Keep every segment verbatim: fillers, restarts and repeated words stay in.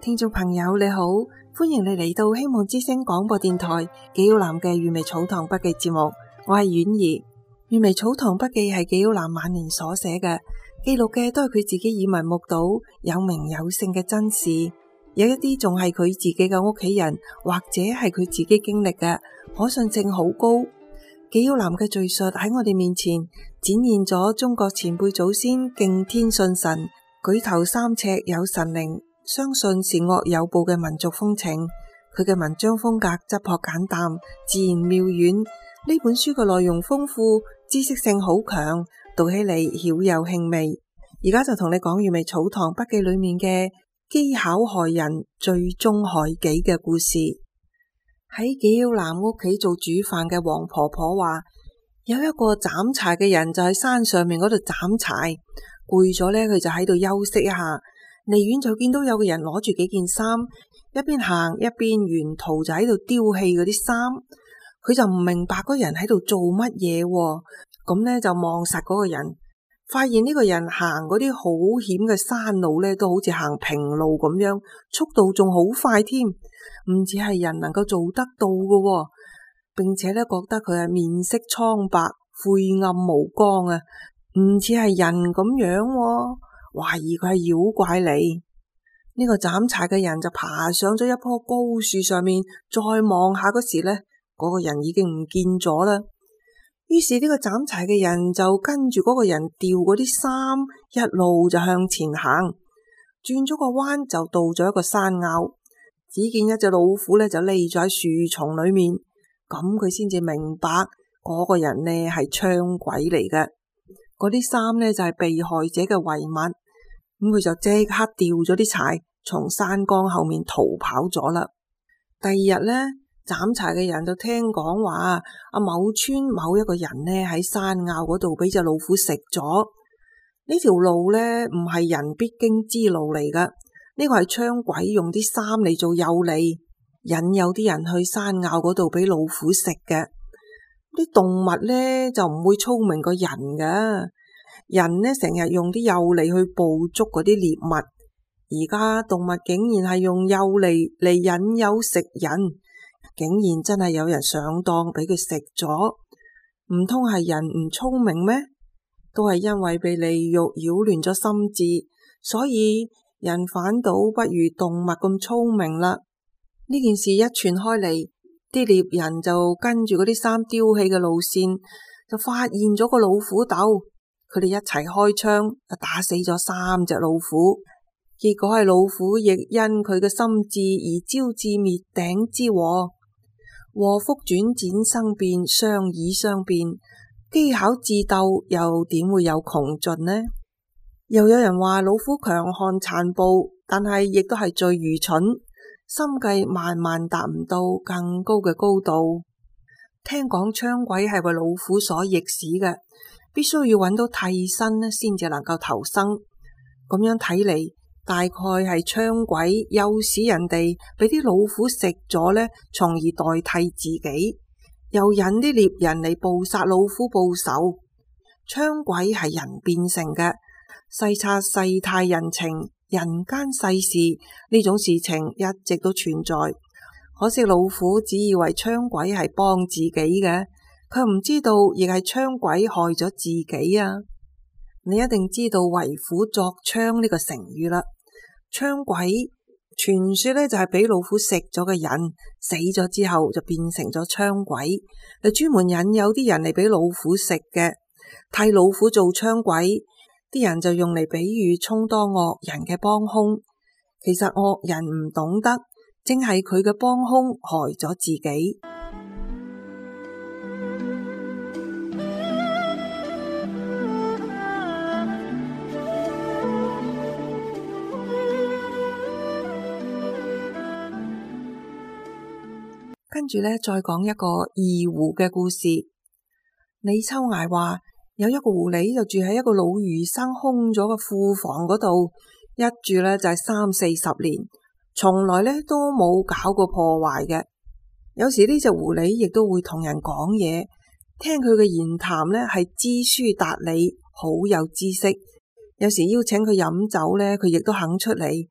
聽眾朋友你好，歡迎你嚟到希望之聲廣播電台紀曉嵐嘅《閱微草堂筆記》節目，我係婉兒。《閱微草堂筆記》係紀曉嵐晚年所寫嘅，記錄嘅都係佢自己耳聞目睹有名有姓嘅真事，有一啲仲係佢自己嘅屋企人或者係佢自己經歷嘅，可信性好高。紀曉嵐嘅敘述喺我哋面前展現咗中國前輩祖先敬天信神、舉頭三尺有神靈，相信善惡有報嘅民族風情。佢嘅文章風格質樸簡淡，自然妙遠。呢本書嘅內容豐富，知識性好強，讀起嚟曉有興味。而家就同你講《閱微草堂筆記》裏面嘅機巧害人，最終害己嘅故事。喺紀曉嵐屋企做煮飯嘅黃婆婆話，有一個斬柴嘅人就喺山上面嗰度斬柴，攰咗呢，佢就喺度休息一下。離遠就見到有個人攞住幾件衫，一邊行一邊沿途就喺度丟棄嗰啲衫。佢就唔明白嗰人喺度做乜嘢，咁呢，就望實嗰個人，發現呢個人行嗰啲好險嘅山路呢，都好似行平路咁樣，速度仲好快添。唔止係人能夠做得到嘅，並且咧覺得佢係面色蒼白、晦暗無光啊，唔似係人咁樣，懷疑佢係妖怪嚟。呢個斬柴嘅人就爬上咗一棵高樹上面，再望下嗰時呢，嗰個人已經唔見咗啦。於是呢個斬柴嘅人就跟住嗰個人掉嗰啲衫，一路就向前行，轉咗個彎就到咗一個山坳。只見一隻老虎咧就匿咗喺樹叢裏面，咁佢先至明白嗰個人呢係槍鬼嚟嘅，嗰啲衫呢就係被害者嘅遺物，咁佢就即刻掉咗啲柴，從山崗後面逃跑咗啦。第二日呢，斬柴嘅人就聽講話阿某村某一個人呢喺山坳嗰度俾隻老虎食咗，呢條路呢唔係人必經之路嚟㗎。呢個係槍鬼用啲衫嚟做誘餌，引誘啲人去山坳嗰度俾老虎食嘅。啲動物呢就唔會聰明過人㗎，人呢成日用啲誘餌去捕捉嗰啲獵物，而家動物竟然係用誘餌嚟引誘食人，竟然真係有人上當俾佢食咗。唔通係人唔聰明咩？都係因為被利欲擾亂咗心智，所以人反倒不如動物咁聰明啦。呢件事一傳開嚟，啲獵人就跟住嗰啲衫丟棄嘅路線，就發現咗個老虎竇，佢哋一齊開槍，就打死咗三隻老虎。結果係老虎亦因佢嘅心智而招致滅頂之禍。禍福轉輾生變，相以相變，機巧智鬥又點會有窮盡呢？又有人話老虎強悍殘暴，但係亦都係最愚蠢，心計萬萬達唔到更高嘅高度。聽講槍鬼係為老虎所役使嘅，必須要揾到替身呢先至能夠投生。咁樣睇嚟，大概係槍鬼誘使人哋俾啲老虎食咗呢，從而代替自己，又引啲獵人嚟捕殺老虎報仇。槍鬼係人變成嘅，細察世態人情、人間世事，呢種事情一直都存在。可惜老虎只以為槍鬼係幫自己嘅，佢唔知道亦係槍鬼害咗自己啊！你一定知道為虎作倀呢個成語啦。槍鬼傳說呢就係俾老虎食咗嘅人，死咗之後就變成咗槍鬼，係專門引誘啲人嚟俾老虎食嘅，替老虎做槍鬼。啲人就用嚟比喻充當惡人嘅幫兇，其實惡人唔懂得，正係佢嘅幫兇害咗自己。跟住呢，再講一個二胡嘅故事。李秋崖話，有一個狐狸就住喺一個老儒生空咗嘅庫房嗰度，一住呢就係三四十年，從來呢都冇搞過破壞嘅。有時呢隻狐狸亦都會同人講嘢，聽佢嘅言談呢係知書達理，好有知識。有時邀請佢飲酒呢，佢亦都肯出嚟，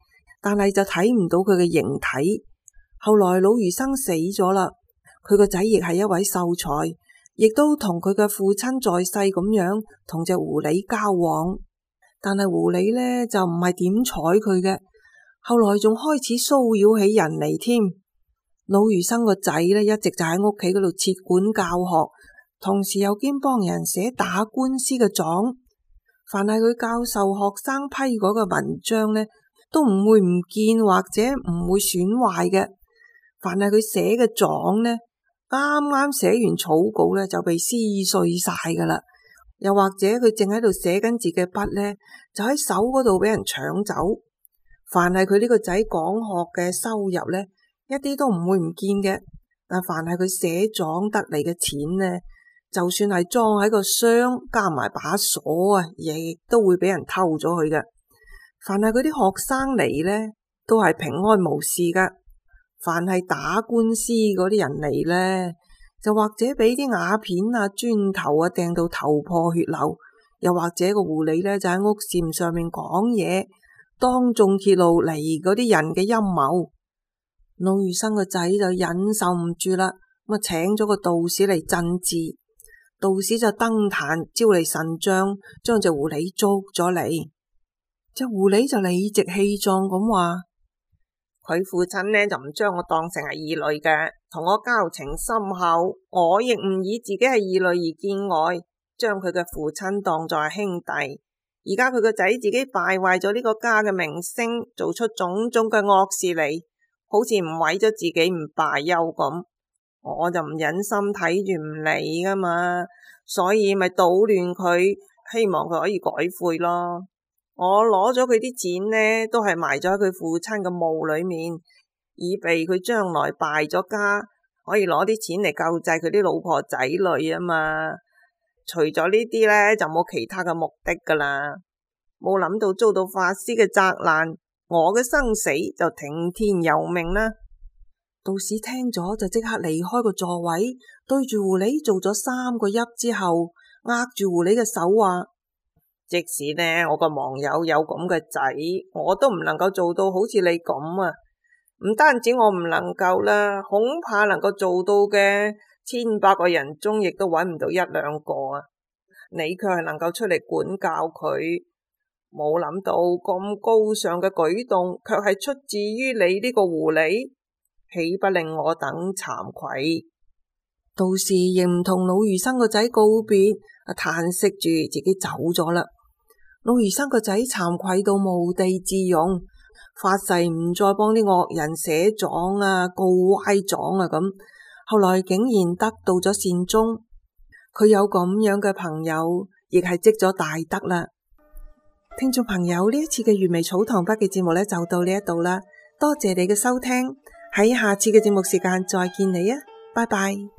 但係就睇唔到佢嘅形體。後來老餘生死咗啦，佢個仔亦係一位秀才，亦都同佢嘅父親在世咁樣同隻狐狸交往，但係狐狸呢，就唔係點睬佢嘅，後來仲開始騷擾起人嚟添。老餘生個仔呢，一直就喺屋企嗰度設館教學，同時又兼幫人寫打官司嘅狀。凡係佢教授學生批嗰個文章呢，都唔會唔見或者唔會損壞嘅。凡係佢寫嘅狀呢，啱啱寫完草稿呢，就被撕碎晒噶啦。又或者佢正喺度寫緊字嘅筆呢，就喺手嗰度俾人搶走。凡係佢呢個仔講學嘅收入呢，一啲都唔會唔見嘅。但凡係佢寫狀得嚟嘅錢呢，就算係裝喺個箱加埋把鎖啊，亦都會俾人偷咗去嘅。凡係佢啲學生嚟呢，都係平安無事噶。凡係打官司嗰啲人嚟呢，就或者俾啲瓦片啊、磚頭啊掟到頭破血流，又或者個狐狸呢，就喺屋檐上面講嘢，當眾揭露嚟嗰啲人嘅陰謀。老餘生個仔就忍受唔住啦，咁啊請咗個道士嚟鎮治。道士就登壇招嚟神將，將隻狐狸捉咗嚟。隻狐狸就理直氣壯咁話：佢父親呢就唔將我當成係異類嘅，同我交情深厚，我亦唔以自己係異類而見外，將佢嘅父親當作係兄弟。而家佢個仔自己敗壞咗呢個家嘅名聲，做出種種嘅惡事嚟，好似唔毀咗自己唔罷休咁，我就唔忍心睇住唔理噶嘛，所以咪搗亂佢，希望佢可以改悔咯。我攞咗佢啲錢呢，都係埋咗喺佢父親嘅墓裏面，以備佢將來敗咗家，可以攞啲錢嚟救濟佢啲老婆仔女啊嘛。除咗呢啲呢，就冇其他嘅目的噶啦。冇諗到遭到法師嘅責難，我嘅生死就聽天由命啦。道士聽咗就即刻離開個座位，對住狐狸做咗三個揖之後，握住狐狸嘅手話：即使呢我個亡友有咁嘅仔，我都唔能夠做到好似你咁啊！唔單止我唔能夠啦，恐怕能夠做到嘅千百個人中，亦都揾唔到一兩個啊！你卻係能夠出嚟管教佢，冇諗到咁高尚嘅舉動，卻係出自於你呢個狐狸，豈不令我等慚愧？道士亦唔同老餘生個仔告別，啊嘆息住自己走咗啦。老餘生個仔慚愧到無地自容，發誓唔再幫啲惡人寫狀啊、告歪狀啊咁。後來竟然得到咗善終，佢有咁樣嘅朋友，亦係積咗大德啦。聽眾朋友，呢一次嘅粵微草堂筆記節目呢，就到呢一度啦，多謝你嘅收聽，喺下次嘅節目時間再見你啊，拜拜。